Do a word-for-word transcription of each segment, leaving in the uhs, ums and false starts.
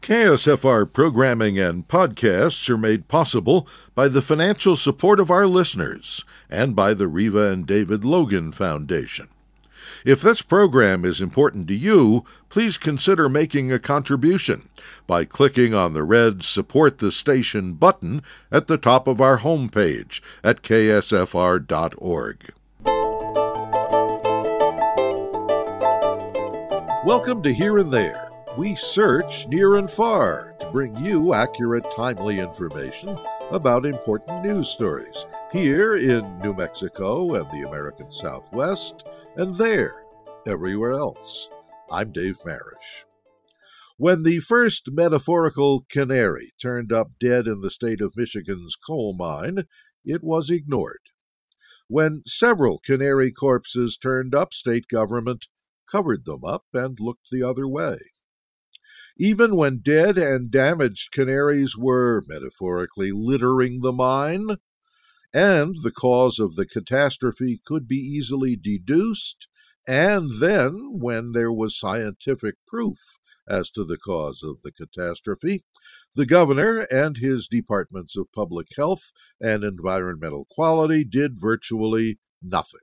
K S F R programming and podcasts are made possible by the financial support of our listeners and by the Reva and David Logan Foundation. If this program is important to you, please consider making a contribution by clicking on the red Support the Station button at the top of our homepage at k s f r dot org. Welcome to Here and There. We search near and far to bring you accurate, timely information about important news stories here in New Mexico and the American Southwest, and there, everywhere else. I'm Dave Marish. When the first metaphorical canary turned up dead in the state of Michigan's coal mine, it was ignored. When several canary corpses turned up, state government covered them up and looked the other way. Even when dead and damaged canaries were, metaphorically, littering the mine, and the cause of the catastrophe could be easily deduced, and then, when there was scientific proof as to the cause of the catastrophe, the governor and his departments of public health and environmental quality did virtually nothing,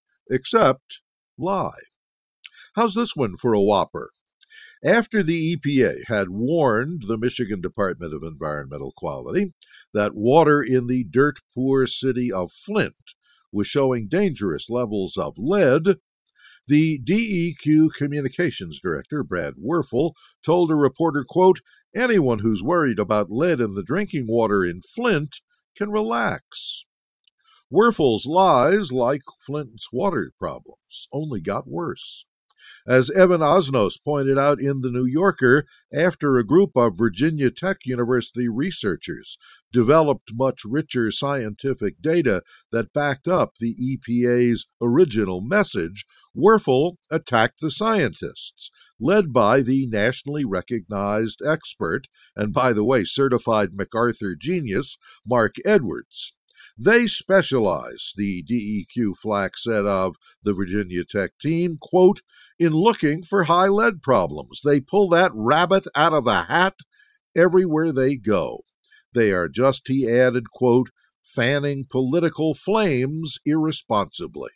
except lie. How's this one for a whopper? After the E P A had warned the Michigan Department of Environmental Quality that water in the dirt-poor city of Flint was showing dangerous levels of lead, the D E Q Communications Director, Brad Werfel, told a reporter, quote, "Anyone who's worried about lead in the drinking water in Flint can relax." Werfel's lies, like Flint's water problems, only got worse. As Evan Osnos pointed out in The New Yorker, after a group of Virginia Tech University researchers developed much richer scientific data that backed up the E P A's original message, Werfel attacked the scientists, led by the nationally recognized expert, and by the way, certified MacArthur genius, Mark Edwards. They specialize, the D E Q flack said of the Virginia Tech team, quote, in looking for high lead problems. They pull that rabbit out of a hat everywhere they go. They are just, he added, quote, fanning political flames irresponsibly.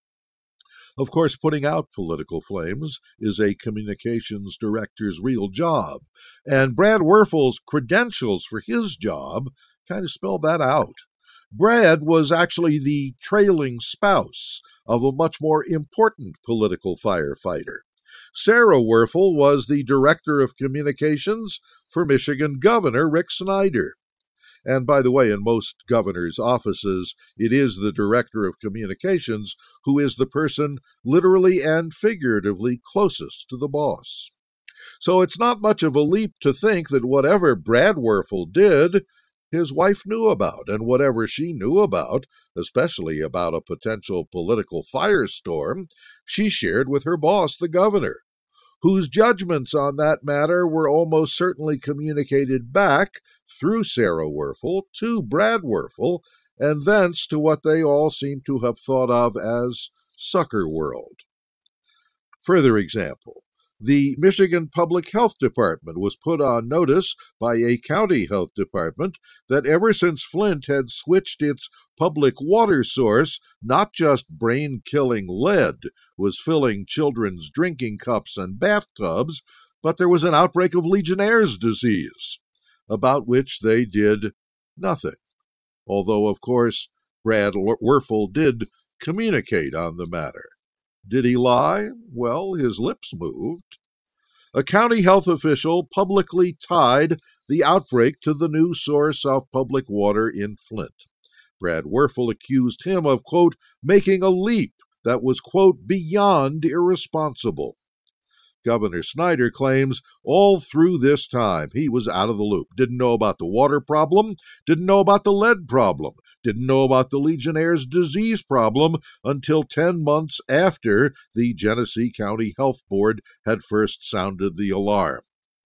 Of course, putting out political flames is a communications director's real job, and Brad Werfel's credentials for his job kind of spell that out. Brad was actually the trailing spouse of a much more important political firefighter. Sarah Werfel was the director of communications for Michigan Governor Rick Snyder. And by the way, in most governors' offices, it is the director of communications who is the person literally and figuratively closest to the boss. So it's not much of a leap to think that whatever Brad Werfel did, his wife knew about, and whatever she knew about, especially about a potential political firestorm, she shared with her boss, the governor, whose judgments on that matter were almost certainly communicated back through Sarah Werfel to Brad Werfel, and thence to what they all seem to have thought of as Sucker World. Further example. The Michigan Public Health Department was put on notice by a county health department that ever since Flint had switched its public water source, not just brain-killing lead was filling children's drinking cups and bathtubs, but there was an outbreak of Legionnaire's disease, about which they did nothing. Although, of course, Brad Werfel did communicate on the matter. Did he lie? Well, his lips moved. A county health official publicly tied the outbreak to the new source of public water in Flint. Brad Werfel accused him of, quote, making a leap that was, quote, beyond irresponsible. Governor Snyder claims all through this time he was out of the loop, didn't know about the water problem, didn't know about the lead problem, didn't know about the Legionnaire's disease problem until ten months after the Genesee County Health Board had first sounded the alarm.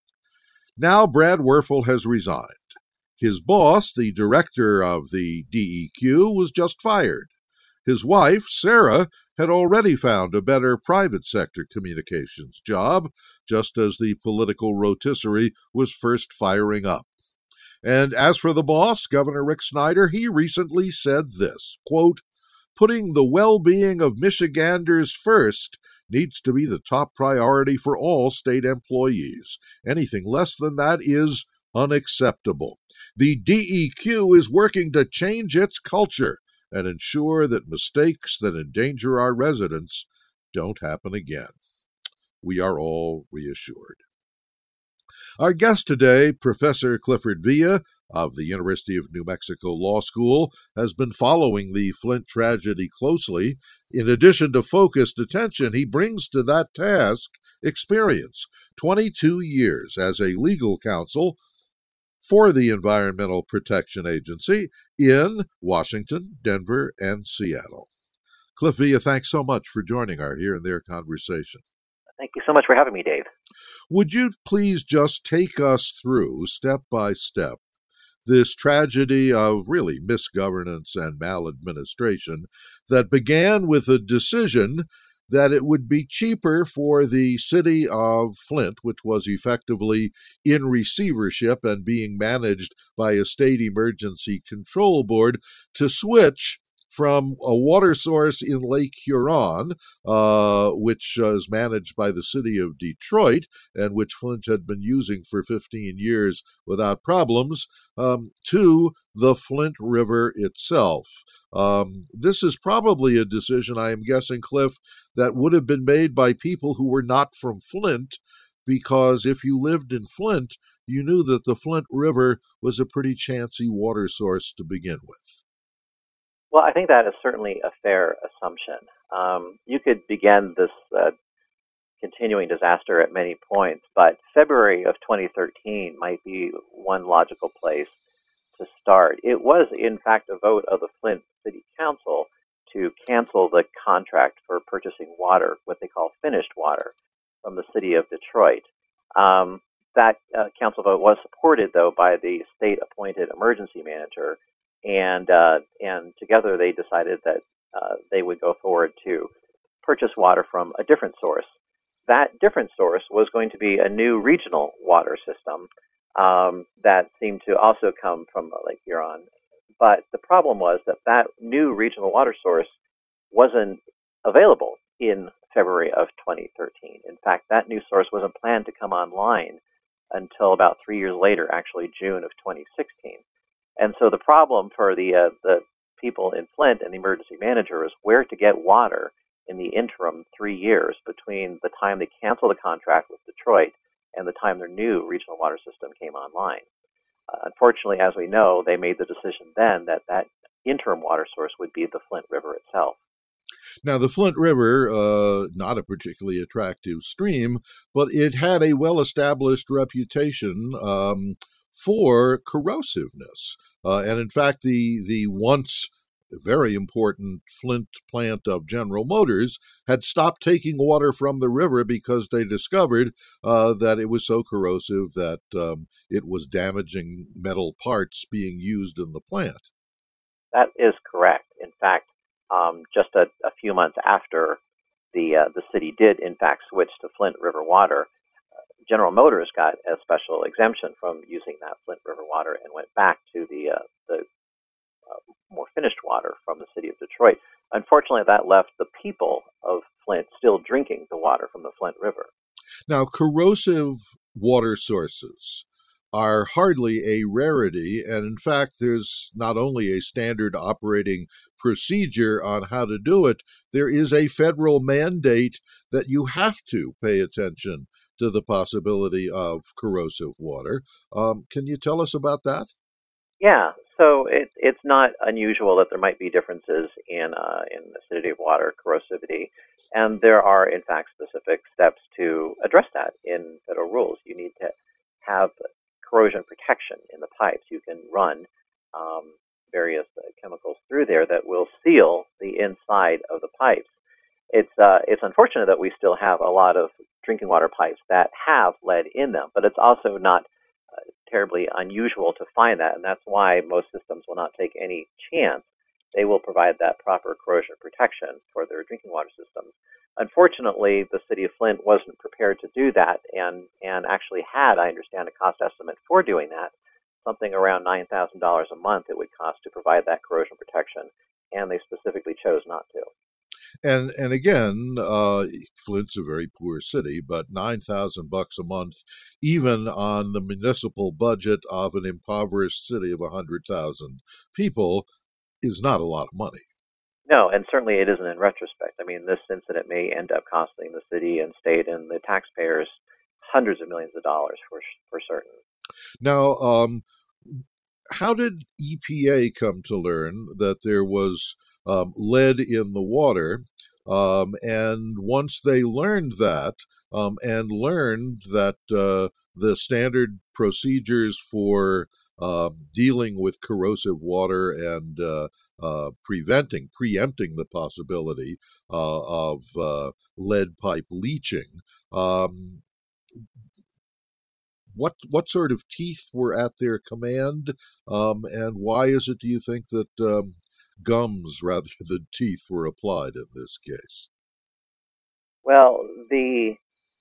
Now Brad Werfel has resigned. His boss, the director of the D E Q, was just fired. His wife, Sarah, had already found a better private sector communications job, just as the political rotisserie was first firing up. And as for the boss, Governor Rick Snyder, he recently said this, quote, "Putting the well-being of Michiganders first needs to be the top priority for all state employees. Anything less than that is unacceptable. The D E Q is working to change its culture and ensure that mistakes that endanger our residents don't happen again." We are all reassured. Our guest today, Professor Clifford Villa of the University of New Mexico Law School, has been following the Flint tragedy closely. In addition to focused attention, he brings to that task experience, twenty-two years as a legal counsel for the Environmental Protection Agency in Washington, Denver, and Seattle. Cliff Villa, thanks so much for joining our Here and There conversation. Thank you so much for having me, Dave. Would you please just take us through, step by step, this tragedy of really misgovernance and maladministration that began with a decision that it would be cheaper for the city of Flint, which was effectively in receivership and being managed by a state emergency control board, to switch from a water source in Lake Huron, uh, which uh, is managed by the city of Detroit and which Flint had been using for fifteen years without problems, um, to the Flint River itself. Um, this is probably a decision, I am guessing, Cliff, that would have been made by people who were not from Flint, because if you lived in Flint, you knew that the Flint River was a pretty chancy water source to begin with. Well, I think that is certainly a fair assumption. Um, you could begin this uh, continuing disaster at many points, but February of twenty thirteen might be one logical place to start. It was, in fact, a vote of the Flint City Council to cancel the contract for purchasing water, what they call finished water, from the city of Detroit. Um, that uh, council vote was supported, though, by the state-appointed emergency manager, and uh, and together they decided that uh, they would go forward to purchase water from a different source. That different source was going to be a new regional water system um, that seemed to also come from Lake Huron. But the problem was that that new regional water source wasn't available in February of twenty thirteen. In fact, that new source wasn't planned to come online until about three years later, actually June of twenty sixteen. And so the problem for the uh, the people in Flint and the emergency manager is where to get water in the interim three years between the time they canceled the contract with Detroit and the time their new regional water system came online. Uh, unfortunately, as we know, they made the decision then that that interim water source would be the Flint River itself. Now, the Flint River, uh, not a particularly attractive stream, but it had a well-established reputation um, for corrosiveness. Uh, and in fact, the the once very important Flint plant of General Motors had stopped taking water from the river because they discovered uh, that it was so corrosive that um, it was damaging metal parts being used in the plant. That is correct. In fact, um, just a, a few months after the uh, the city did, in fact, switch to Flint River water, General Motors got a special exemption from using that Flint River water and went back to the uh, the uh, more finished water from the city of Detroit. Unfortunately, that left the people of Flint still drinking the water from the Flint River. Now, corrosive water sources are hardly a rarity, and in fact, there's not only a standard operating procedure on how to do it, there is a federal mandate that you have to pay attention to the possibility of corrosive water. Um, can you tell us about that? Yeah, so it, it's not unusual that there might be differences in uh, in acidity of water, corrosivity, and there are, in fact, specific steps to address that in federal rules. You need to have corrosion protection in the pipes. You can run um, various uh, chemicals through there that will seal the inside of the pipes. It's uh, it's unfortunate that we still have a lot of drinking water pipes that have lead in them, but it's also not uh, terribly unusual to find that, and that's why most systems will not take any chance they will provide that proper corrosion protection for their drinking water systems. Unfortunately, the city of Flint wasn't prepared to do that, and, and actually had, I understand, a cost estimate for doing that, something around nine thousand dollars a month it would cost to provide that corrosion protection, and they specifically chose not to. And and again, uh, Flint's a very poor city, but nine thousand bucks a month, even on the municipal budget of an impoverished city of a hundred thousand people, is not a lot of money. No, and certainly it isn't in retrospect. I mean, this incident may end up costing the city and state and the taxpayers hundreds of millions of dollars for for certain. Now, um, how did E P A come to learn that there was um, lead in the water? Um, and once they learned that, um, and learned that uh, the standard procedures for um, dealing with corrosive water and uh, uh, preventing, preempting the possibility uh, of uh, lead pipe leaching, um, What what sort of teeth were at their command, um, and why is it, do you think, that um, gums rather than teeth were applied in this case? Well, the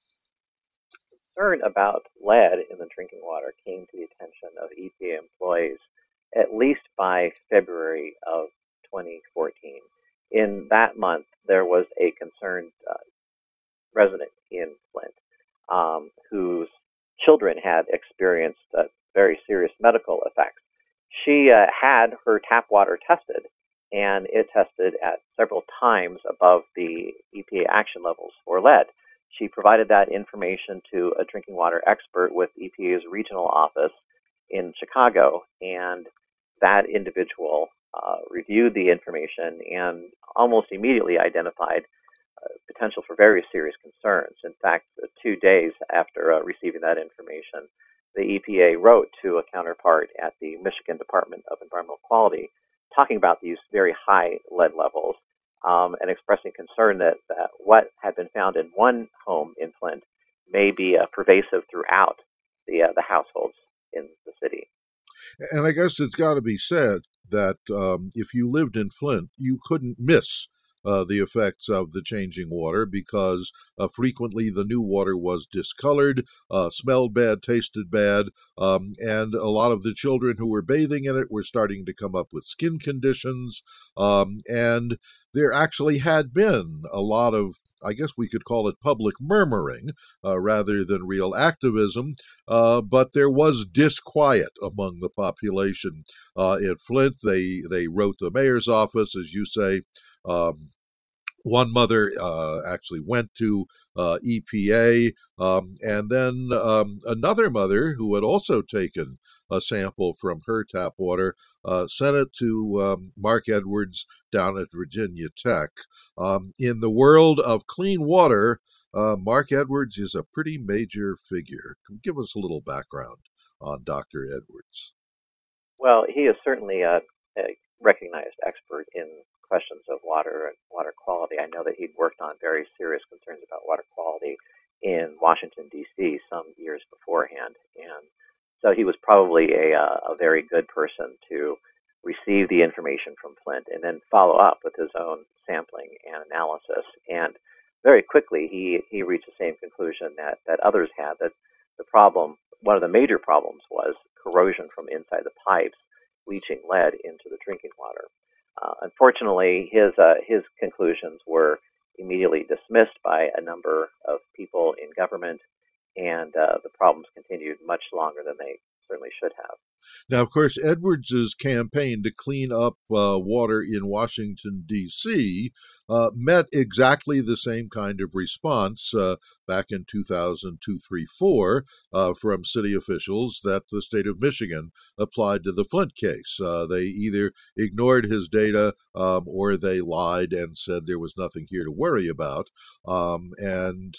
concern about lead in the drinking water came to the attention of E P A employees at least by February of twenty fourteen. In that month, there was a concerned uh, resident in Flint um, whose children had experienced uh, very serious medical effects. She uh, had her tap water tested, and it tested at several times above the E P A action levels for lead. She provided that information to a drinking water expert with E P A's regional office in Chicago, and that individual uh, reviewed the information and almost immediately identified uh, potential for very serious concerns. In fact, uh, two days after uh, receiving that information, the E P A wrote to a counterpart at the Michigan Department of Environmental Quality talking about these very high lead levels um, and expressing concern that, that what had been found in one home in Flint may be uh, pervasive throughout the uh, the households in the city. And I guess it's got to be said that um, if you lived in Flint, you couldn't miss uh, the effects of the changing water, because uh, frequently the new water was discolored, uh, smelled bad, tasted bad, um, and a lot of the children who were bathing in it were starting to come up with skin conditions. Um, and there actually had been a lot of, I guess we could call it public murmuring uh, rather than real activism, uh, but there was disquiet among the population uh, in Flint. They they wrote the mayor's office, as you say. Um, One mother uh, actually went to uh, E P A, um, and then um, another mother who had also taken a sample from her tap water uh, sent it to um, Mark Edwards down at Virginia Tech. Um, in the world of clean water, uh, Mark Edwards is a pretty major figure. Give us a little background on Doctor Edwards. Well, he is certainly a, a recognized expert in questions of water and water quality. I know that he'd worked on very serious concerns about water quality in Washington, D C some years beforehand. And so he was probably a, a very good person to receive the information from Flint and then follow up with his own sampling and analysis. And very quickly, he, he reached the same conclusion that, that others had, that the problem, one of the major problems was corrosion from inside the pipes, leaching lead into the drinking water. Uh, unfortunately, his uh, his conclusions were immediately dismissed by a number of people in government, and uh, the problems continued much longer than they certainly should have. Now, of course, Edwards's campaign to clean up uh, water in Washington, D C uh, met exactly the same kind of response uh, back in two thousand two, three, four uh, from city officials that the state of Michigan applied to the Flint case. Uh, they either ignored his data um, or they lied and said there was nothing here to worry about. Um, and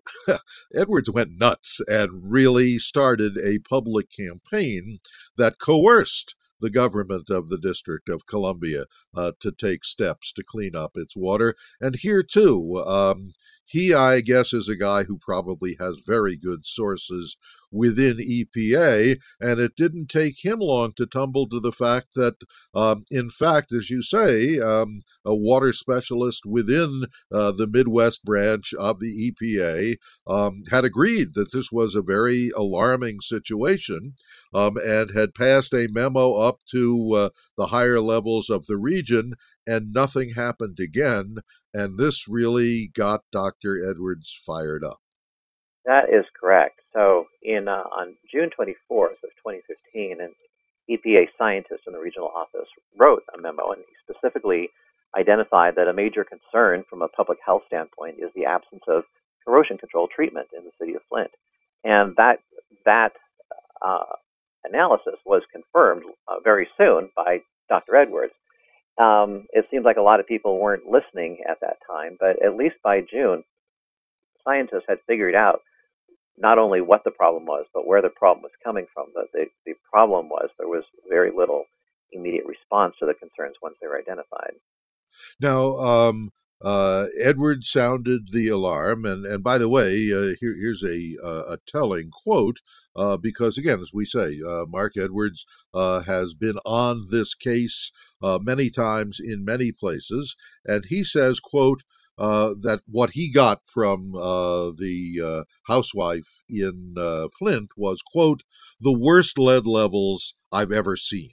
Edwards went nuts and really started a public campaign that coerced the government of the District of Columbia uh, to take steps to clean up its water. And here, too, um, he, I guess, is a guy who probably has very good sources within E P A, and it didn't take him long to tumble to the fact that, um, in fact, as you say, um, a water specialist within uh, the Midwest branch of the E P A um, had agreed that this was a very alarming situation, um, and had passed a memo up to uh, the higher levels of the region, and nothing happened again. And this really got Doctor Edwards fired up. That is correct. So, in uh, on June twenty-fourth of twenty fifteen, an E P A scientist in the regional office wrote a memo, and he specifically identified that a major concern from a public health standpoint is the absence of corrosion control treatment in the city of Flint. And that that uh, analysis was confirmed uh, very soon by Doctor Edwards. Um, it seems like a lot of people weren't listening at that time, but at least by June, scientists had figured out not only what the problem was, but where the problem was coming from. The, the, the problem was there was very little immediate response to the concerns once they were identified. Now, um, uh, Edwards sounded the alarm, and, and by the way, uh, here, here's a, uh, a telling quote, uh, because again, as we say, uh, Mark Edwards uh, has been on this case uh, many times in many places, and he says, quote, Uh, that what he got from uh, the uh, housewife in uh, Flint was, quote, the worst lead levels I've ever seen.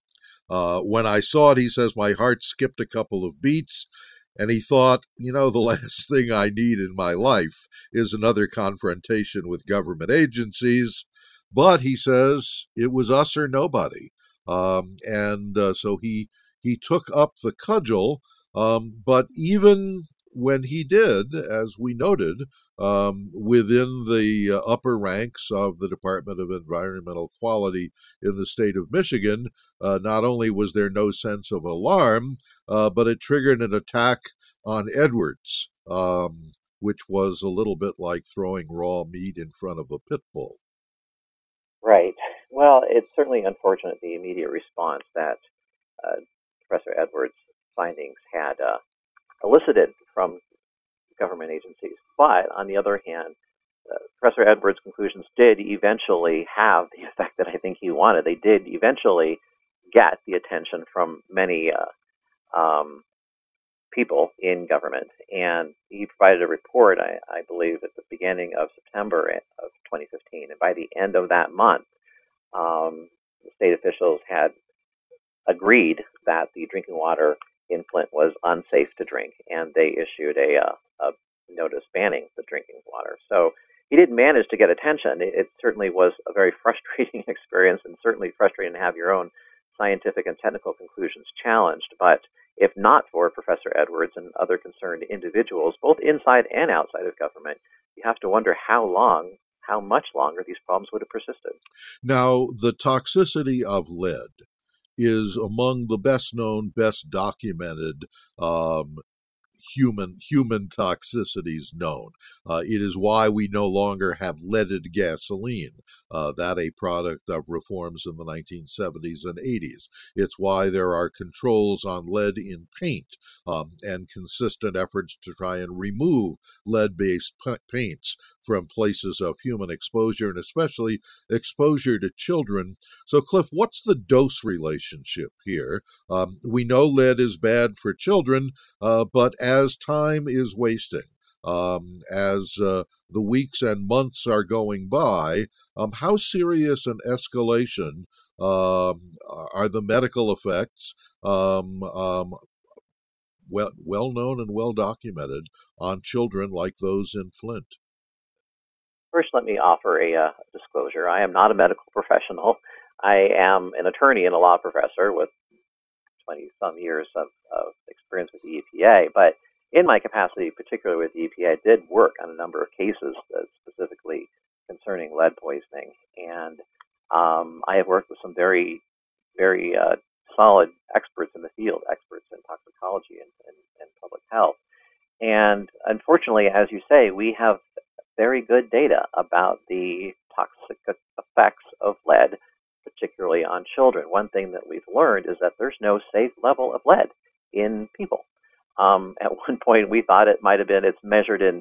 Uh, when I saw it, he says, my heart skipped a couple of beats, and he thought, you know, the last thing I need in my life is another confrontation with government agencies. But he says it was us or nobody. Um, and uh, so he, he took up the cudgel, um, but even when he did, as we noted, um, within the uh, upper ranks of the Department of Environmental Quality in the state of Michigan, uh, not only was there no sense of alarm, uh, but it triggered an attack on Edwards, um, which was a little bit like throwing raw meat in front of a pit bull. Right. Well, it's certainly unfortunate, the immediate response that uh, Professor Edwards' findings had uh, elicited from government agencies. But on the other hand, uh, Professor Edwards' conclusions did eventually have the effect that I think he wanted. They did eventually get the attention from many uh, um, people in government. And he provided a report, I, I believe, at the beginning of September of twenty fifteen. And by the end of that month, um, the state officials had agreed that the drinking water in Flint was unsafe to drink, and they issued a, uh, a notice banning the drinking water. So he did manage to get attention. It, it certainly was a very frustrating experience, and certainly frustrating to have your own scientific and technical conclusions challenged. But if not for Professor Edwards and other concerned individuals, both inside and outside of government, you have to wonder how long, how much longer these problems would have persisted. Now, the toxicity of lead is among the best known, best documented um, human human toxicities known. Uh, it is why we no longer have leaded gasoline, uh, that a product of reforms in the nineteen seventies and eighties. It's why there are controls on lead in paint um, and consistent efforts to try and remove lead-based p- paints from places of human exposure, and especially exposure to children. So, Cliff, what's the dose relationship here? Um, we know lead is bad for children, uh, but as time is wasting, um, as uh, the weeks and months are going by, um, how serious an escalation um, are the medical effects, um, um, well, well known and well documented, on children like those in Flint? First, let me offer a uh, disclosure. I am not a medical professional. I am an attorney and a law professor with twenty-some years of, of experience with the E P A. But in my capacity, particularly with the E P A, I did work on a number of cases uh, specifically concerning lead poisoning. And um, I have worked with some very, very uh, solid experts in the field, experts in toxicology and, and, and public health. And unfortunately, as you say, we have very good data about the toxic effects of lead, particularly on children. One thing that we've learned is that there's no safe level of lead in people. Um, at one point, we thought it might have been, it's measured in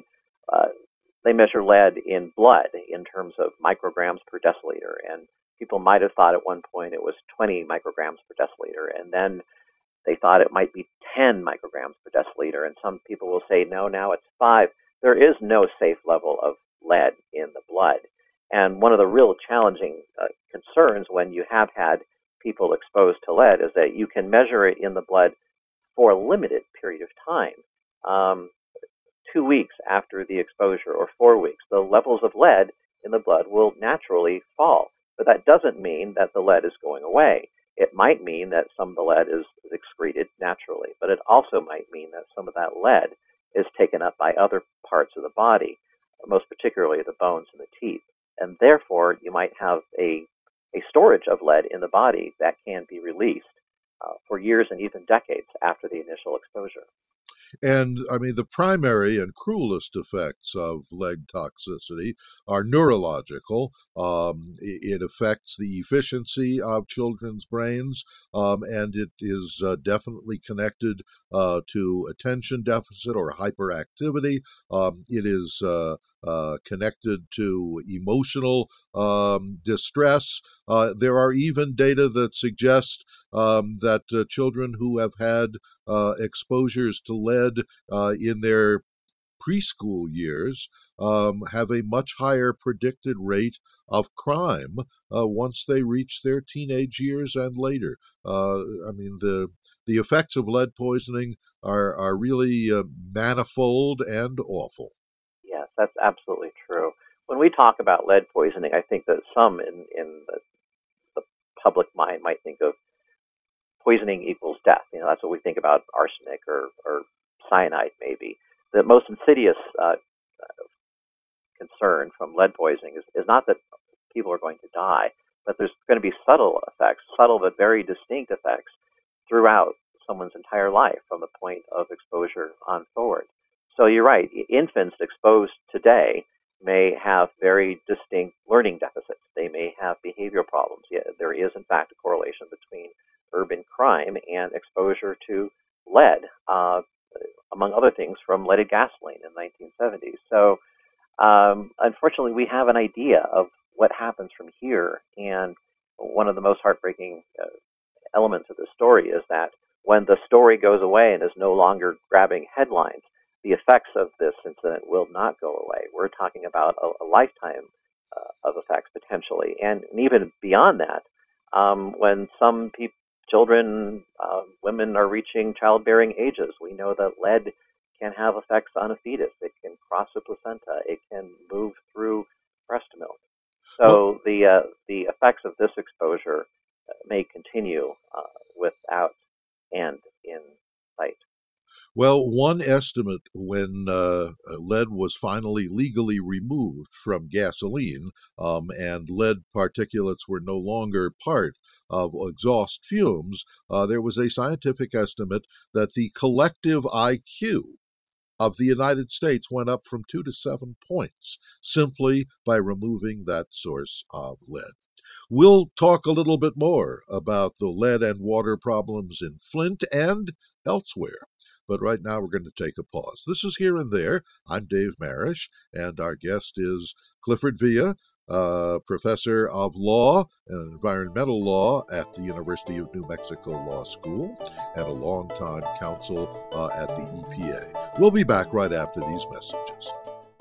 uh, they measure lead in blood in terms of micrograms per deciliter. And people might have thought at one point it was twenty micrograms per deciliter. And then they thought it might be ten micrograms per deciliter. And some people will say, no, now it's five. There is no safe level of lead in the blood. And one of the real challenging uh, concerns when you have had people exposed to lead is that you can measure it in the blood for a limited period of time. Um, two weeks after the exposure or four weeks, the levels of lead in the blood will naturally fall. But that doesn't mean that the lead is going away. It might mean that some of the lead is excreted naturally, but it also might mean that some of that lead is taken up by other parts of the body, most particularly the bones and the teeth. And therefore, you might have a, a storage of lead in the body that can be released uh, for years and even decades after the initial exposure. And, I mean, the primary and cruelest effects of lead toxicity are neurological. Um, it affects the efficiency of children's brains, um, and it is uh, definitely connected uh, to attention deficit or hyperactivity. Um, it is uh, uh, connected to emotional um, distress. Uh, there are even data that suggest um, that uh, children who have had uh, exposures to lead Uh, in their preschool years um, have a much higher predicted rate of crime uh, once they reach their teenage years and later. Uh, I mean, the the effects of lead poisoning are, are really uh, manifold and awful. Yes, that's absolutely true. When we talk about lead poisoning, I think that some in, in the, the public mind might think of poisoning equals death. You know, that's what we think about arsenic or, or cyanide, maybe. The most insidious uh, concern from lead poisoning is, is not that people are going to die, but there's going to be subtle effects, subtle but very distinct effects throughout someone's entire life from the point of exposure on forward. So you're right, infants exposed today may have very distinct learning deficits. They may have behavioral problems. Yeah, there is, in fact, a correlation between urban crime and exposure to lead, uh, among other things, from leaded gasoline in the nineteen seventies. So um, unfortunately, we have an idea of what happens from here. And one of the most heartbreaking uh, elements of the story is that when the story goes away and is no longer grabbing headlines, the effects of this incident will not go away. We're talking about a, a lifetime uh, of effects potentially. And, and even beyond that, um, when some people, children, uh, women are reaching childbearing ages, we know that lead can have effects on a fetus. It can cross the placenta. It can move through breast milk. So well, the uh, the effects of this exposure may continue uh, without end in sight. Well, one estimate when uh, lead was finally legally removed from gasoline um, and lead particulates were no longer part of exhaust fumes, uh, there was a scientific estimate that the collective I Q of the United States went up from two to seven points simply by removing that source of lead. We'll talk a little bit more about the lead and water problems in Flint and elsewhere. But right now we're going to take a pause. This is Here and There. I'm Dave Marish, and our guest is Clifford Villa, uh, professor of law and environmental law at the University of New Mexico Law School and a longtime counsel uh, at the E P A. We'll be back right after these messages.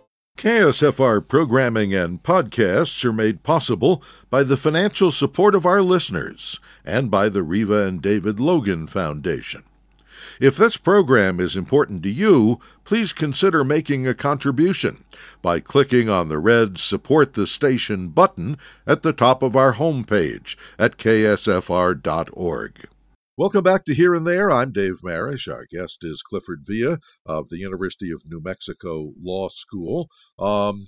K S F R programming and podcasts are made possible by the financial support of our listeners and by the Reva and David Logan Foundation. If this program is important to you, please consider making a contribution by clicking on the red Support the Station button at the top of our homepage at K S F R dot org. Welcome back to Here and There. I'm Dave Marish. Our guest is Clifford Villa of the University of New Mexico Law School. Um,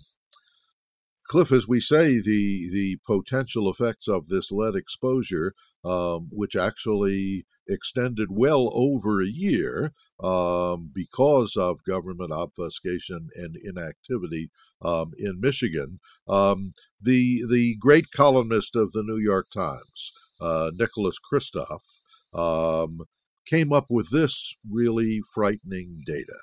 Cliff, as we say, the the potential effects of this lead exposure, um, which actually extended well over a year um, because of government obfuscation and inactivity um, in Michigan, um, the the great columnist of the New York Times, uh, Nicholas Kristof, um, came up with this really frightening data.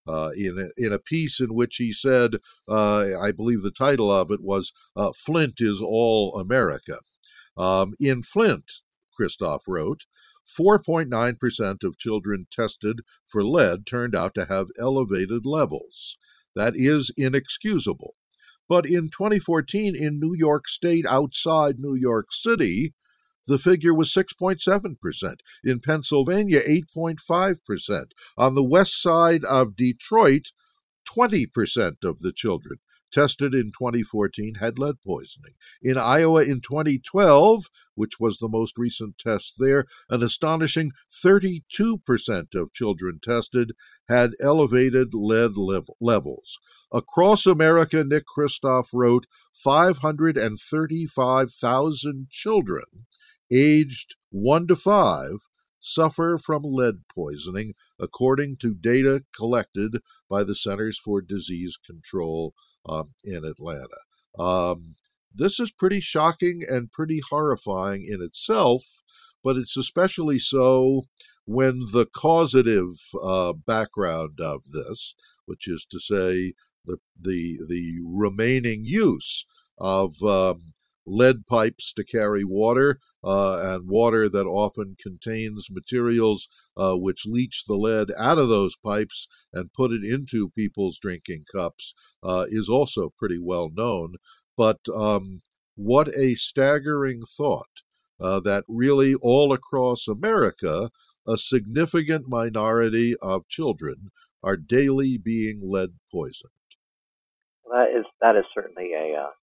uh, in, a, in a piece in which he said, uh, I believe the title of it was uh, Flint is All America. Um, in Flint, Christoph wrote, four point nine percent of children tested for lead turned out to have elevated levels. That is inexcusable. But in twenty fourteen, in New York State, outside New York City, the figure was six point seven percent. In Pennsylvania, eight point five percent. On the west side of Detroit, twenty percent of the children tested in twenty fourteen had lead poisoning. In Iowa in twenty twelve, which was the most recent test there, an astonishing thirty-two percent of children tested had elevated lead lev- levels. Across America, Nick Christoph wrote, five hundred thirty-five thousand children aged one to five suffer from lead poisoning, according to data collected by the Centers for Disease Control um, in Atlanta. Um, this is pretty shocking and pretty horrifying in itself, but it's especially so when the causative uh, background of this, which is to say the the the remaining use of um, lead pipes to carry water, uh, and water that often contains materials uh, which leach the lead out of those pipes and put it into people's drinking cups, uh, is also pretty well known. But um, what a staggering thought uh, that really all across America, a significant minority of children are daily being lead poisoned. That is that is certainly a uh,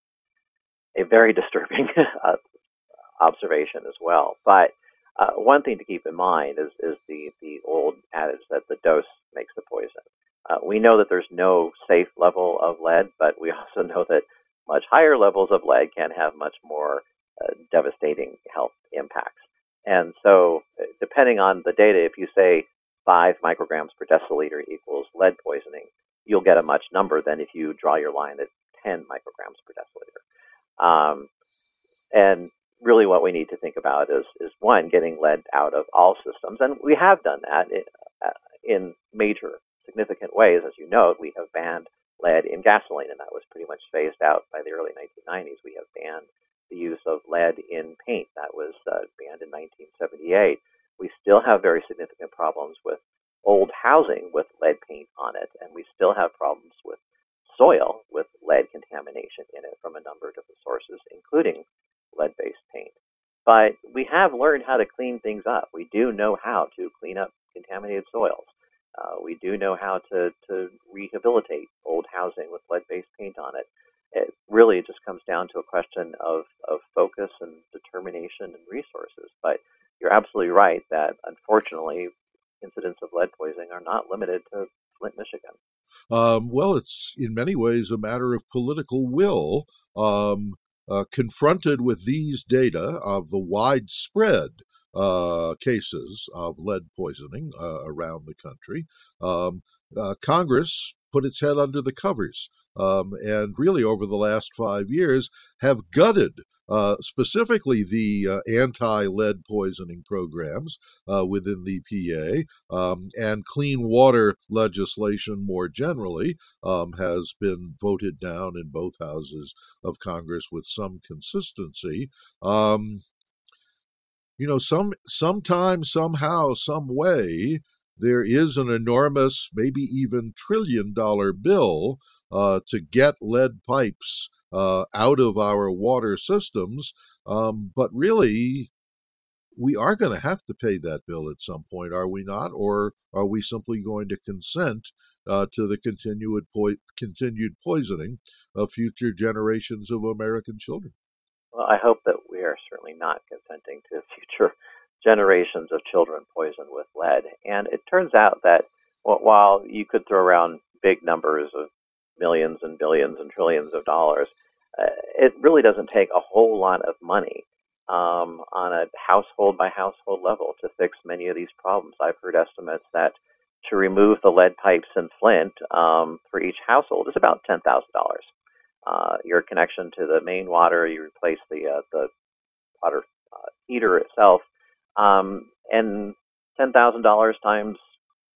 a very disturbing uh, observation as well. But uh, one thing to keep in mind is, is the, the old adage that the dose makes the poison. Uh, we know that there's no safe level of lead, but we also know that much higher levels of lead can have much more uh, devastating health impacts. And so depending on the data, if you say five micrograms per deciliter equals lead poisoning, you'll get a much number than if you draw your line at ten micrograms per deciliter. Um, and really what we need to think about is, is one, getting lead out of all systems. And we have done that in, uh, in major significant ways. As you note, we have banned lead in gasoline, and that was pretty much phased out by the early nineteen nineties. We have banned the use of lead in paint. That was uh, banned in nineteen seventy-eight. We still have very significant problems with old housing with lead paint on it, and we still have problems with soil with lead contamination in it from a number of different sources, including lead-based paint. But we have learned how to clean things up. We do know how to clean up contaminated soils. Uh, we do know how to, to rehabilitate old housing with lead-based paint on it. It really just comes down to a question of, of focus and determination and resources. But you're absolutely right that, unfortunately, incidents of lead poisoning are not limited to Flint, Michigan. Um, well, it's in many ways a matter of political will. Um, uh, confronted with these data of the widespread uh, cases of lead poisoning uh, around the country, um, uh, Congress put its head under the covers, um, and really over the last five years have gutted uh, specifically the uh, anti-lead poisoning programs uh, within the E P A, um, and clean water legislation more generally um, has been voted down in both houses of Congress with some consistency. Um, you know, some sometime, somehow, some way, there is an enormous, maybe even trillion dollar bill uh, to get lead pipes uh, out of our water systems. Um, but really, we are going to have to pay that bill at some point, are we not? Or are we simply going to consent uh, to the continued, po- continued poisoning of future generations of American children? Well, I hope that we are certainly not consenting to future generations of children poisoned with lead. And it turns out that while you could throw around big numbers of millions and billions and trillions of dollars, uh, it really doesn't take a whole lot of money um, on a household by household level to fix many of these problems. I've heard estimates that to remove the lead pipes in Flint um, for each household is about ten thousand dollars. Uh, your connection to the main water, you replace the uh, the water uh, heater itself, um, and ten thousand dollars times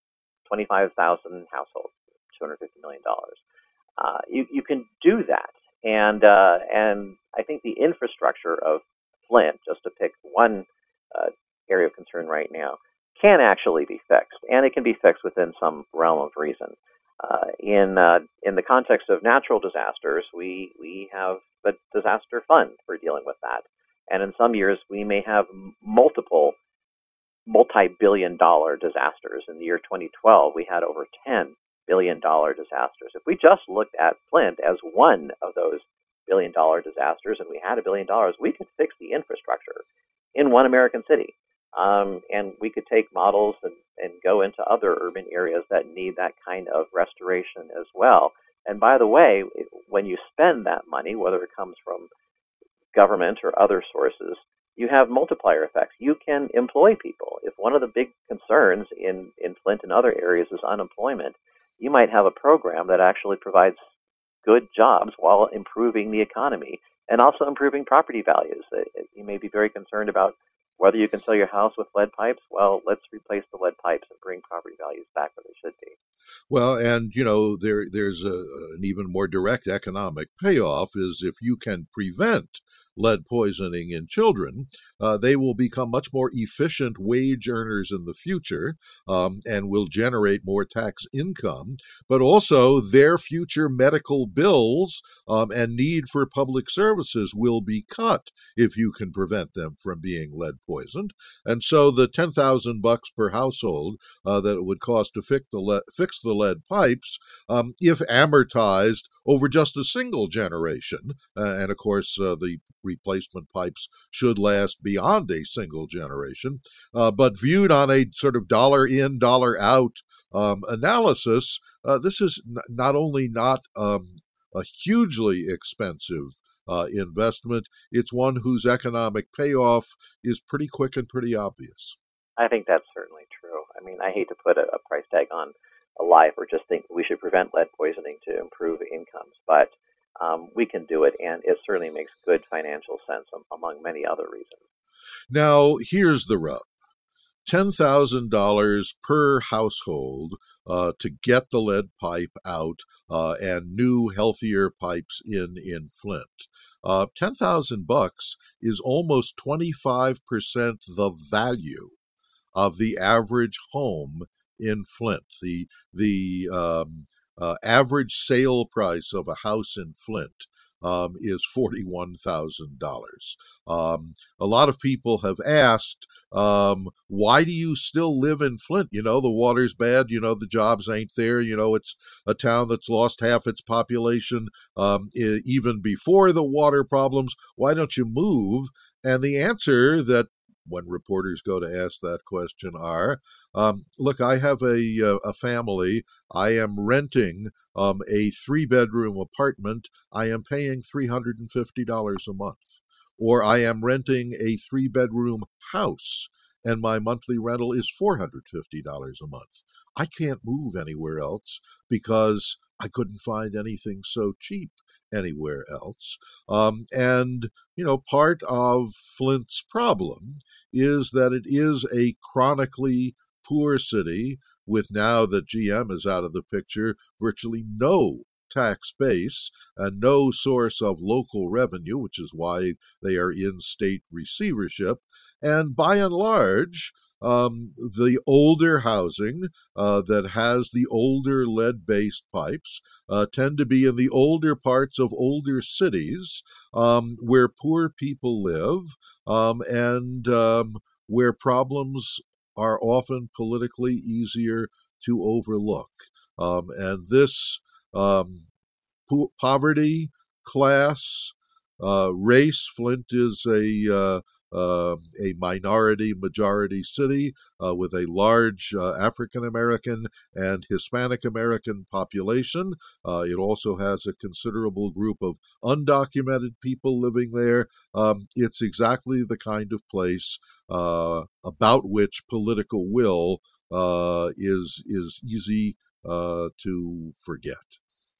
twenty-five thousand households, two hundred fifty million dollars. Uh, you you can do that, and uh, and I think the infrastructure of Flint, just to pick one uh, area of concern right now, can actually be fixed, and it can be fixed within some realm of reason. Uh, in uh, in the context of natural disasters, we we have a disaster fund for dealing with that, and in some years we may have multiple multi-billion dollar disasters. In the year twenty twelve, we had over ten billion dollar disasters. If we just looked at Flint as one of those billion dollar disasters, and we had a billion dollars, we could fix the infrastructure in one American city. Um, and we could take models and, and go into other urban areas that need that kind of restoration as well. And by the way, when you spend that money, whether it comes from government or other sources, you have multiplier effects. You can employ people. If one of the big concerns in, in Flint and other areas is unemployment, you might have a program that actually provides good jobs while improving the economy and also improving property values. You may be very concerned about whether you can sell your house with lead pipes. Well, let's replace the lead pipes and bring property values back where they should be. Well, and, you know, there there's a, an even more direct economic payoff is if you can prevent lead poisoning in children, uh, they will become much more efficient wage earners in the future um, and will generate more tax income, but also their future medical bills um, and need for public services will be cut if you can prevent them from being lead poisoned. And so the ten thousand bucks per household uh, that it would cost to fix the lead, fix the lead pipes, um, if amortized over just a single generation, uh, and of course uh, the replacement pipes should last beyond a single generation, uh, but viewed on a sort of dollar in, dollar out um, analysis, uh, this is n- not only not um, a hugely expensive uh, investment, it's one whose economic payoff is pretty quick and pretty obvious. I think that's certainly true. I mean, I hate to put a, a price tag on a life or just think we should prevent lead poisoning to improve incomes, but um, we can do it, and it certainly makes good financial sense um, among many other reasons. Now, here's the rub. ten thousand dollars per household uh, to get the lead pipe out uh, and new, healthier pipes in in Flint. Uh, ten thousand bucks is almost twenty-five percent the value of the average home in Flint. The the um, uh, average sale price of a house in Flint um, is forty-one thousand dollars. Um, a lot of people have asked, um, why do you still live in Flint? You know, the water's bad. You know, the jobs ain't there. You know, it's a town that's lost half its population um, even before the water problems. Why don't you move? And the answer that when reporters go to ask that question are, um, look, I have a, a family. I am renting um, a three-bedroom apartment. I am paying three hundred fifty dollars a month. Or I am renting a three-bedroom house, and my monthly rental is four hundred fifty dollars a month. I can't move anywhere else because I couldn't find anything so cheap anywhere else. Um, and, you know, part of Flint's problem is that it is a chronically poor city with, now that G M is out of the picture, virtually no tax base and no source of local revenue, which is why they are in state receivership. And by and large, um, the older housing uh, that has the older lead-based pipes uh, tend to be in the older parts of older cities um, where poor people live um, and um, where problems are often politically easier to overlook. Um, and this um, po- poverty, class, uh, race. Flint is a uh, uh, a minority majority city uh, with a large uh, African American and Hispanic American population. Uh, it also has a considerable group of undocumented people living there. Um, it's exactly the kind of place uh, about which political will uh, is is easy uh, to forget.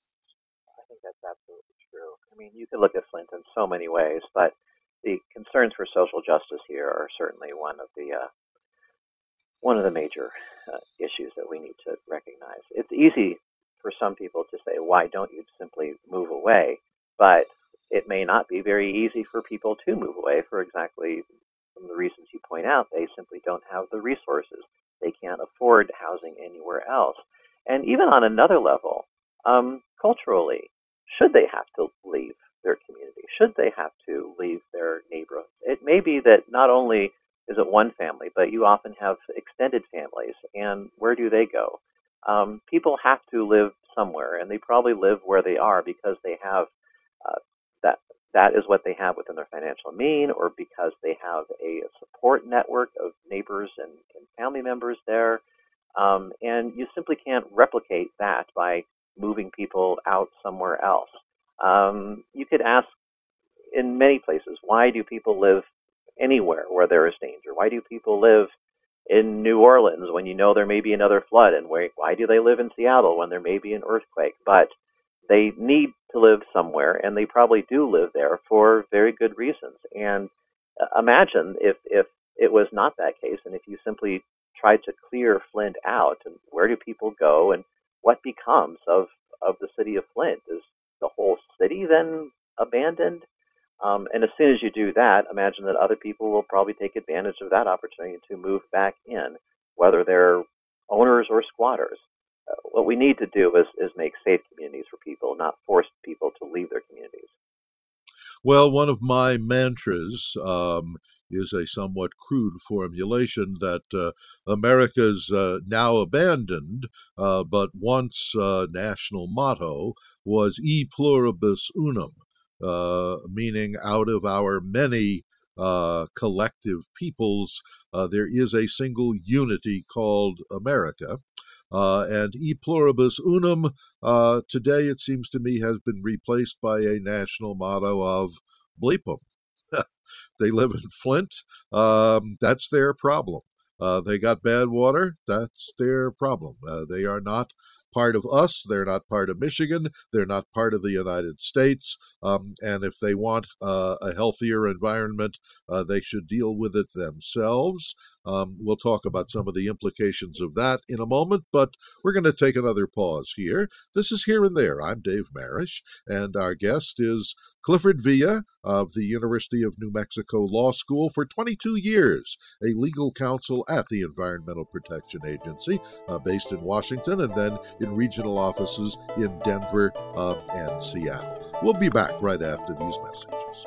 I think that's absolutely true. I mean, you could look at Flint in so many ways, but the concerns for social justice here are certainly one of the uh, one of the major uh, issues that we need to recognize. It's easy for some people to say, why don't you simply move away? But it may not be very easy for people to move away for exactly some of the reasons you point out. They simply don't have the resources. They can't afford housing anywhere else. And even on another level, um, culturally, should they have to leave their community? Should they have to leave their neighborhood? It may be that not only is it one family, but you often have extended families, and where do they go? Um, people have to live somewhere, and they probably live where they are because they have uh, that that is what they have within their financial mean, or because they have a support network of neighbors and, and family members there. Um, and you simply can't replicate that by moving people out somewhere else. Um, you could ask in many places, why do people live anywhere where there is danger? Why do people live in New Orleans when you know there may be another flood? And why, why do they live in Seattle when there may be an earthquake? But they need to live somewhere, and they probably do live there for very good reasons. And uh, imagine if, if it was not that case, and if you simply tried to clear Flint out, and where do people go, and what becomes of, of the city of Flint? Is the whole city then abandoned? Um, and as soon as you do that, imagine that other people will probably take advantage of that opportunity to move back in, whether they're owners or squatters. Uh, what we need to do is, is make safe communities for people, not force people to leave their communities. Well, one of my mantras um, is a somewhat crude formulation that uh, America's uh, now abandoned, uh, but once uh, national motto was E pluribus unum, uh, meaning out of our many uh, collective peoples, uh, there is a single unity called America. Uh, and E pluribus unum, uh, today it seems to me, has been replaced by a national motto of bleep 'em. They live in Flint. Um, that's their problem. Uh, they got bad water. That's their problem. Uh, they are not part of us. They're not part of Michigan. They're not part of the United States. Um, and if they want uh, a healthier environment, uh, they should deal with it themselves. Um, we'll talk about some of the implications of that in a moment, but we're going to take another pause here. This is Here and There. I'm Dave Marish, and our guest is Clifford Villa of the University of New Mexico Law School, for twenty-two years, a legal counsel at the Environmental Protection Agency, uh, based in Washington, and then in regional offices in Denver um, and Seattle. We'll be back right after these messages.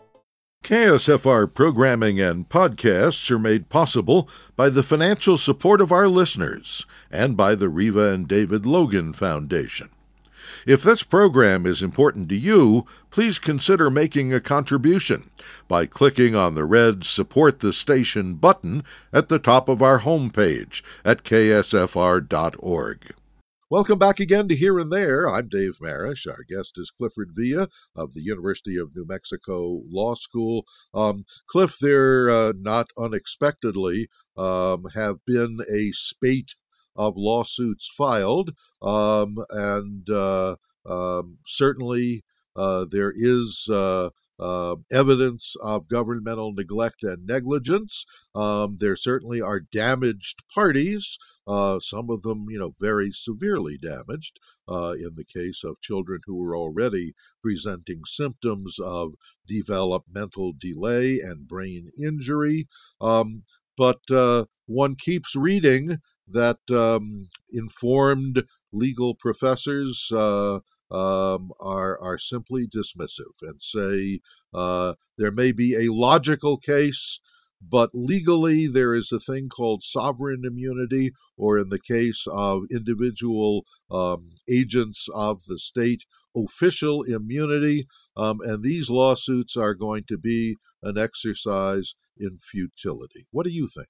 K S F R programming and podcasts are made possible by the financial support of our listeners and by the Reva and David Logan Foundation. If this program is important to you, please consider making a contribution by clicking on the red Support the Station button at the top of our homepage at K S F R dot org. Welcome back again to Here and There. I'm Dave Marish. Our guest is Clifford Villa of the University of New Mexico Law School. Um, Cliff, there uh, not unexpectedly um, have been a spate of lawsuits filed, um, and uh, um, certainly uh, there is uh, uh, evidence of governmental neglect and negligence. Um, there certainly are damaged parties, uh, some of them, you know, very severely damaged, uh, in the case of children who were already presenting symptoms of developmental delay and brain injury. Um, but uh, one keeps reading that um, informed legal professors uh, um, are are simply dismissive and say uh, there may be a logical case, but legally there is a thing called sovereign immunity, or in the case of individual um, agents of the state, official immunity, um, and these lawsuits are going to be an exercise in futility. What do you think?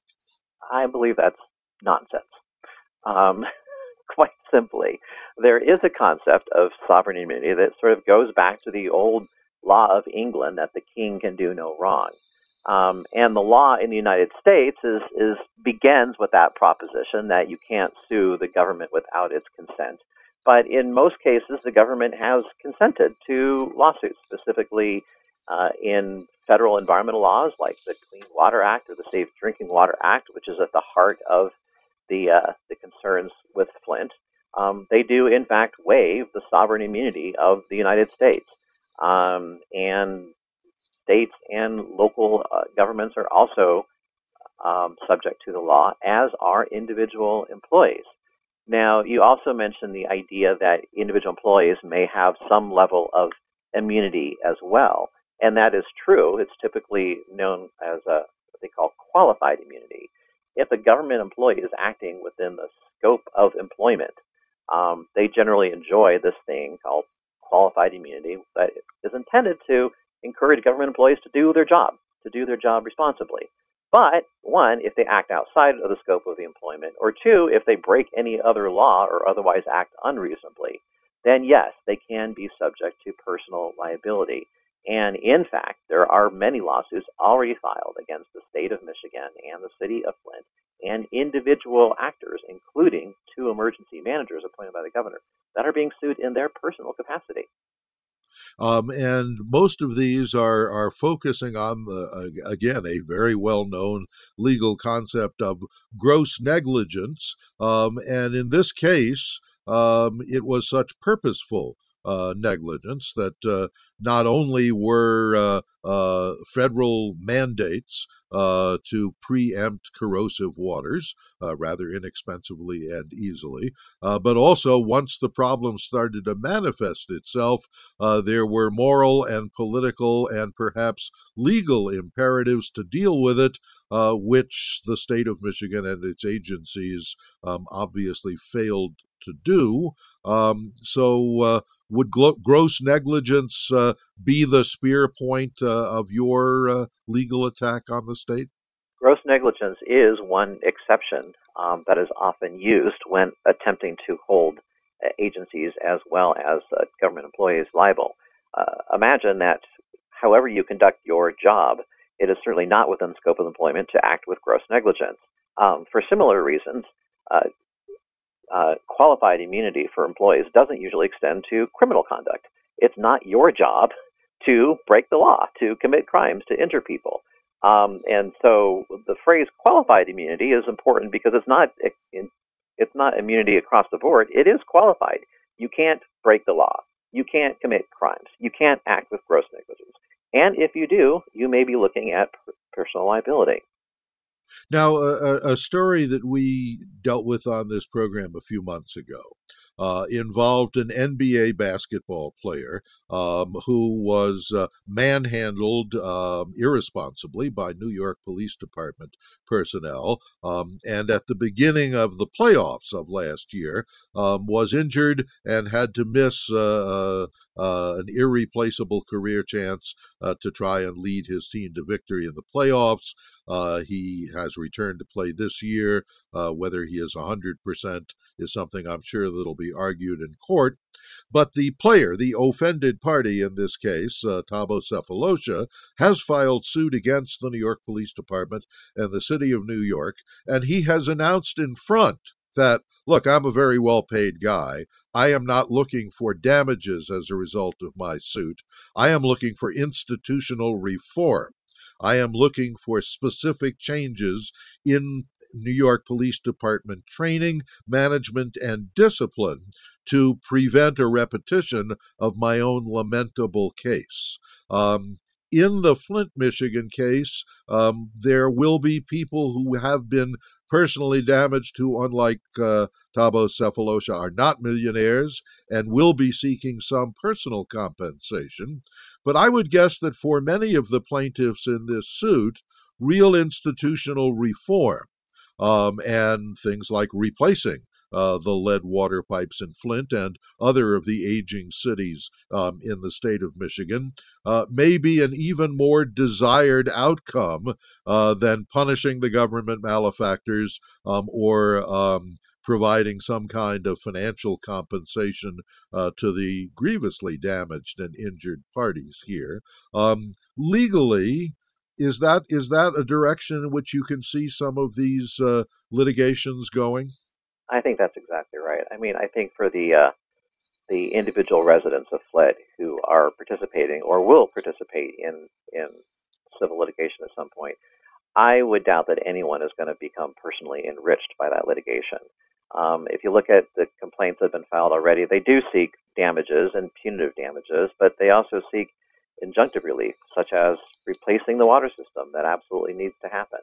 I believe that's nonsense. Um, quite simply, there is a concept of sovereign immunity that sort of goes back to the old law of England that the king can do no wrong. Um, and the law in the United States is, is begins with that proposition that you can't sue the government without its consent. But in most cases, the government has consented to lawsuits, specifically uh, in federal environmental laws like the Clean Water Act or the Safe Drinking Water Act, which is at the heart of the uh, the concerns with Flint, um, they do in fact waive the sovereign immunity of the United States, um, and states and local uh, governments are also um, subject to the law, as are individual employees. Now, you also mentioned the idea that individual employees may have some level of immunity as well, and that is true. It's typically known as a what they call qualified immunity. If a government employee is acting within the scope of employment, um, they generally enjoy this thing called qualified immunity that is intended to encourage government employees to do their job, to do their job responsibly. But, one, if they act outside of the scope of the employment, or two, if they break any other law or otherwise act unreasonably, then yes, they can be subject to personal liability. And in fact, there are many lawsuits already filed against the state of Michigan and the city of Flint and individual actors, including two emergency managers appointed by the governor, that are being sued in their personal capacity. Um, and most of these are are focusing on, the, uh, again, a very well-known legal concept of gross negligence. Um, and in this case, um, it was such purposeful Uh, negligence that uh, not only were uh, uh, federal mandates uh, to preempt corrosive waters uh, rather inexpensively and easily, uh, but also once the problem started to manifest itself, uh, there were moral and political and perhaps legal imperatives to deal with it, uh, which the state of Michigan and its agencies um, obviously failed to do. Um, so uh, would glo- gross negligence uh, be the spear point uh, of your uh, legal attack on the state? Gross negligence is one exception um, that is often used when attempting to hold uh, agencies as well as uh, government employees liable. Uh, imagine that however you conduct your job, it is certainly not within the scope of employment to act with gross negligence. Um, for similar reasons, uh, Uh, qualified immunity for employees doesn't usually extend to criminal conduct. It's not your job to break the law, to commit crimes, to injure people. Um, and so the phrase qualified immunity is important because it's not it's not immunity across the board. It is qualified. You can't break the law. You can't commit crimes. You can't act with gross negligence. And if you do, you may be looking at personal liability. Now, a, a story that we dealt with on this program a few months ago uh, involved an N B A basketball player um, who was uh, manhandled um, irresponsibly by New York Police Department personnel, um, and at the beginning of the playoffs of last year um, was injured and had to miss uh, uh, an irreplaceable career chance uh, to try and lead his team to victory in the playoffs. Uh, he has returned to play this year. Uh, whether he is one hundred percent is something I'm sure that'll be argued in court. But the player, the offended party in this case, uh, Thabo Sefolosha, has filed suit against the New York Police Department and the city of New York, and he has announced in front that, look, I'm a very well-paid guy. I am not looking for damages as a result of my suit. I am looking for institutional reform. I am looking for specific changes in New York Police Department training, management, and discipline to prevent a repetition of my own lamentable case. Um, in the Flint, Michigan case, um, there will be people who have been personally damaged who, unlike uh, Thabo Sefolosha, are not millionaires and will be seeking some personal compensation. But I would guess that for many of the plaintiffs in this suit, real institutional reform um, and things like replacing Uh, the lead water pipes in Flint and other of the aging cities um, in the state of Michigan uh, may be an even more desired outcome uh, than punishing the government malefactors um, or um, providing some kind of financial compensation uh, to the grievously damaged and injured parties here. Um, legally, is that is that a direction in which you can see some of these uh, litigations going? I think that's exactly right. I mean, I think for the uh, the individual residents of Flint who are participating or will participate in in civil litigation at some point. I would doubt that anyone is going to become personally enriched by that litigation. Um, if you look at the complaints that have been filed already, they do seek damages and punitive damages, but they also seek injunctive relief, such as replacing the water system. That absolutely needs to happen.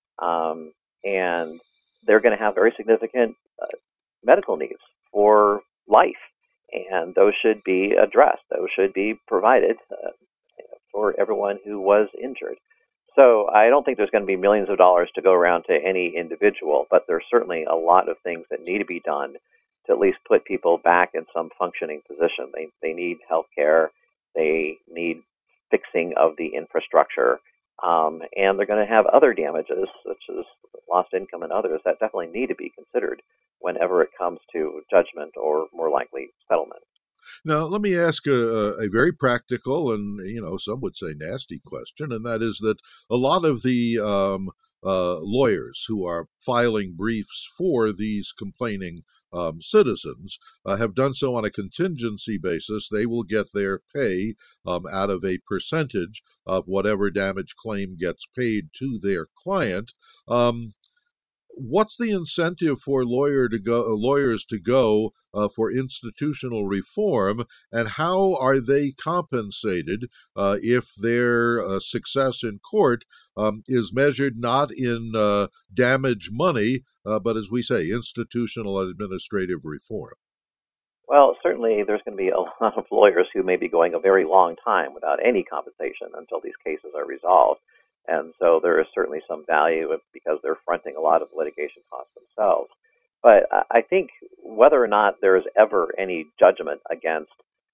Um, and they're going to have very significant uh, medical needs for life, and those should be addressed. Those should be provided uh, for everyone who was injured. So I don't think there's going to be millions of dollars to go around to any individual, but there's certainly a lot of things that need to be done to at least put people back in some functioning position. They they need health care. They need fixing of the infrastructure. Um, and they're going to have other damages, such as lost income and others, that definitely need to be considered whenever it comes to judgment or, more likely, settlement. Now, let me ask a, a very practical and, you know, some would say nasty question, and that is that a lot of the um, uh, lawyers who are filing briefs for these complaining um, citizens uh, have done so on a contingency basis. They will get their pay um, out of a percentage of whatever damage claim gets paid to their client. Um, What's the incentive for lawyer to go, uh, lawyers to go uh, for institutional reform, and how are they compensated uh, if their uh, success in court um, is measured not in uh, damage money, uh, but, as we say, institutional administrative reform? Well, certainly there's going to be a lot of lawyers who may be going a very long time without any compensation until these cases are resolved. And so there is certainly some value because they're fronting a lot of litigation costs themselves. But I think whether or not there is ever any judgment against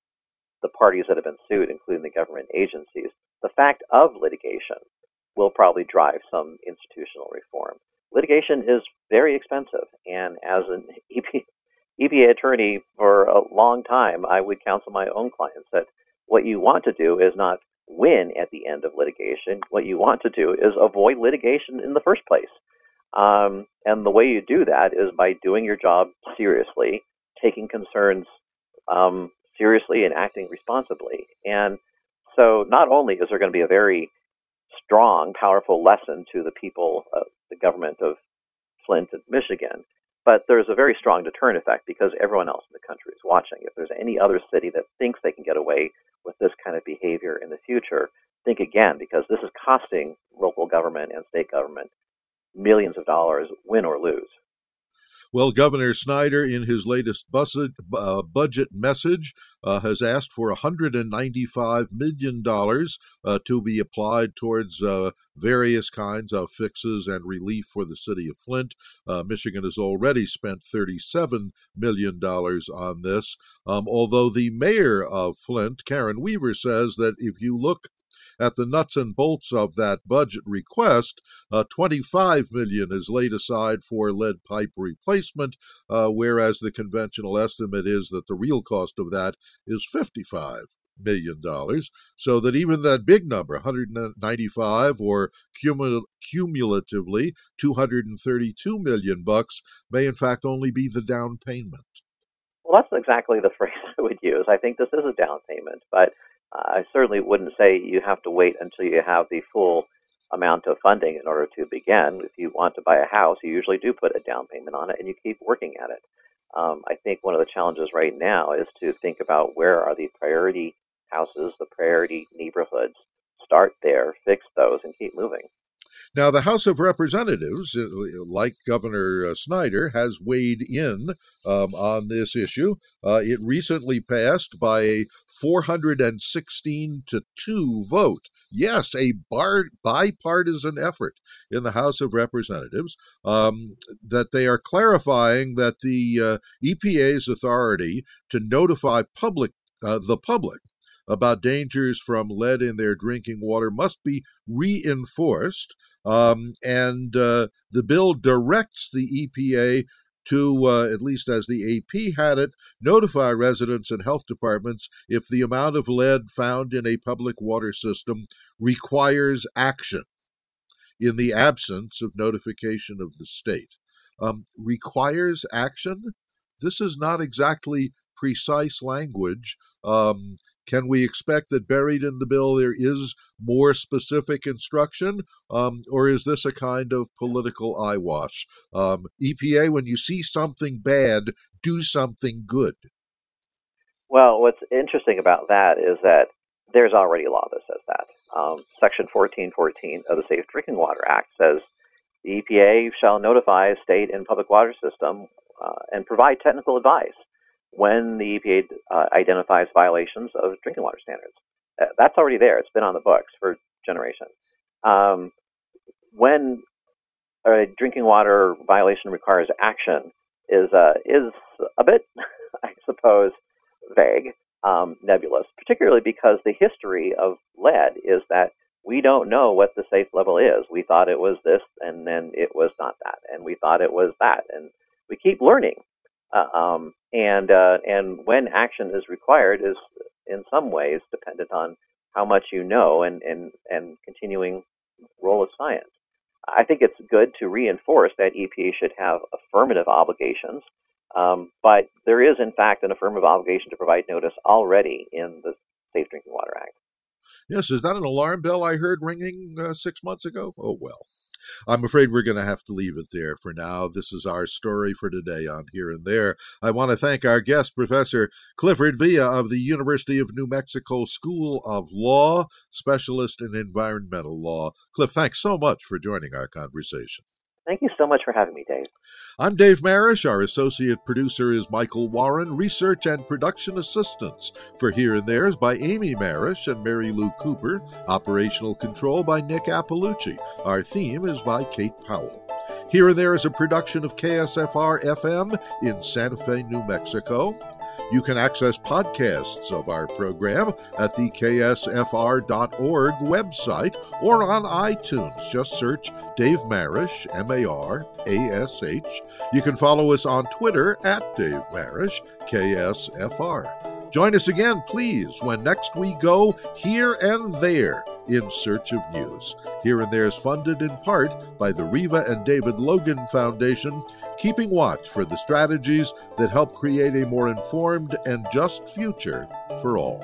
the parties that have been sued, including the government agencies, the fact of litigation will probably drive some institutional reform. Litigation is very expensive, and as an E P A attorney for a long time, I would counsel my own clients that what you want to do is not win at the end of litigation. What you want to do is avoid litigation in the first place. Um, and the way you do that is by doing your job seriously, taking concerns um, seriously, and acting responsibly. And so not only is there going to be a very strong, powerful lesson to the people of the government of Flint and Michigan, but there's a very strong deterrent effect because everyone else in the country is watching. If there's any other city that thinks they can get away with this kind of behavior in the future, think again, because this is costing local government and state government millions of dollars, win or lose. Well, Governor Snyder, in his latest budget, uh, budget message, uh, has asked for one hundred ninety-five million dollars uh, to be applied towards uh, various kinds of fixes and relief for the city of Flint. Uh, Michigan has already spent thirty-seven million dollars on this, um, although the mayor of Flint, Karen Weaver, says that if you look at the nuts and bolts of that budget request, uh, twenty-five million dollars is laid aside for lead pipe replacement, uh, whereas the conventional estimate is that the real cost of that is fifty-five million dollars, so that even that big number, one hundred ninety-five, or cumul- cumulatively two hundred thirty-two million bucks, may in fact only be the down payment. Well, that's exactly the phrase I would use. I think this is a down payment, but I certainly wouldn't say you have to wait until you have the full amount of funding in order to begin. If you want to buy a house, you usually do put a down payment on it, and you keep working at it. Um, I think one of the challenges right now is to think about where are the priority houses, the priority neighborhoods. Start there, fix those, and keep moving. Now, the House of Representatives, like Governor Snyder, has weighed in um, on this issue. Uh, it recently passed by a four hundred sixteen to two vote. Yes, a bar- bipartisan effort in the House of Representatives, um, that they are clarifying that the uh, E P A's authority to notify public, uh, the public about dangers from lead in their drinking water must be reinforced, um, and uh, the bill directs the E P A to, uh, at least as the A P had it, notify residents and health departments if the amount of lead found in a public water system requires action in the absence of notification of the state. Um, requires action? This is not exactly precise language. Um, can we expect that buried in the bill there is more specific instruction, um, or is this a kind of political eyewash? Um, E P A, when you see something bad, do something good. Well, what's interesting about that is that there's already a law that says that. Um, Section fourteen fourteen of the Safe Drinking Water Act says the E P A shall notify a state and public water system uh, and provide technical advice when the E P A uh, identifies violations of drinking water standards. Uh, that's already there. It's been on the books for generations. Um, when a drinking water violation requires action is uh, is a bit, I suppose, vague, um, nebulous, particularly because the history of lead is that we don't know what the safe level is. We thought it was this, and then it was not that, and we thought it was that, and we keep learning. Uh, um, and uh, and when action is required is in some ways dependent on how much you know and, and, and continuing role of science. I think it's good to reinforce that E P A should have affirmative obligations, um, but there is, in fact, an affirmative obligation to provide notice already in the Safe Drinking Water Act. Yes, is that an alarm bell I heard ringing uh, six months ago? Oh, well. I'm afraid we're going to have to leave it there for now. This is our story for today on Here and There. I want to thank our guest, Professor Clifford Villa of the University of New Mexico School of Law, specialist in environmental law. Cliff, thanks so much for joining our conversation. Thank you so much for having me, Dave. I'm Dave Marish. Our associate producer is Michael Warren. Research and production assistance for Here and There is by Amy Marish and Mary Lou Cooper. Operational control by Nick Appalucci. Our theme is by Kate Powell. Here and There is a production of K S F R F M in Santa Fe, New Mexico. You can access podcasts of our program at the K S F R dot org website or on iTunes. Just search Dave Marish, M A R A S H. You can follow us on Twitter at Dave Marish, K S F R. Join us again, please, when next we go Here and There in Search of News. Here and There is funded in part by the Riva and David Logan Foundation, keeping watch for the strategies that help create a more informed and just future for all.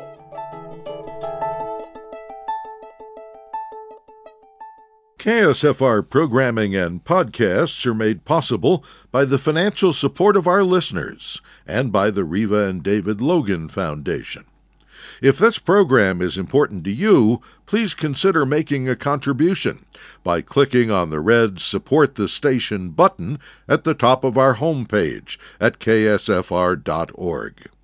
K S F R programming and podcasts are made possible by the financial support of our listeners and by the Riva and David Logan Foundation. If this program is important to you, please consider making a contribution by clicking on the red Support the Station button at the top of our homepage at K S F R dot org.